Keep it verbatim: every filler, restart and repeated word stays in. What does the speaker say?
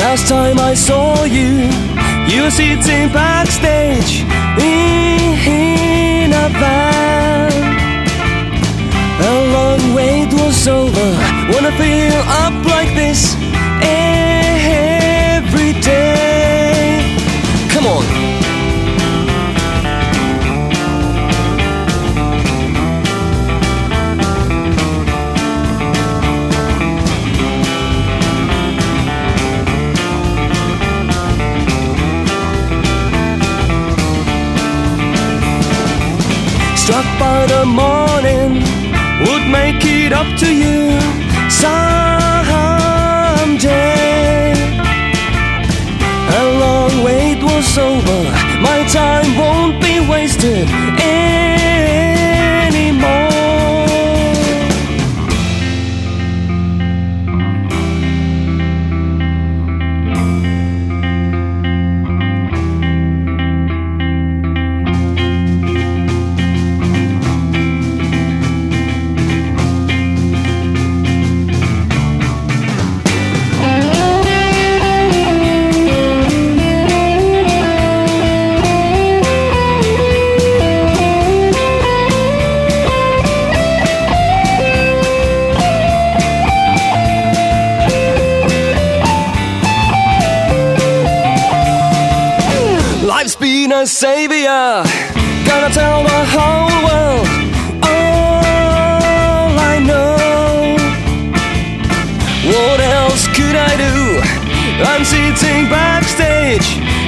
Last time I saw you, you were sitting backstage in a van. A long wait was over. Wanna feel up like this every day. Come on. Struck by the morning, would make it up to you someday. A long wait was over. My time won't be wasted anymore. Life's been a savior, gonna tell the whole world all I know. What else could I do? I'm sitting backstage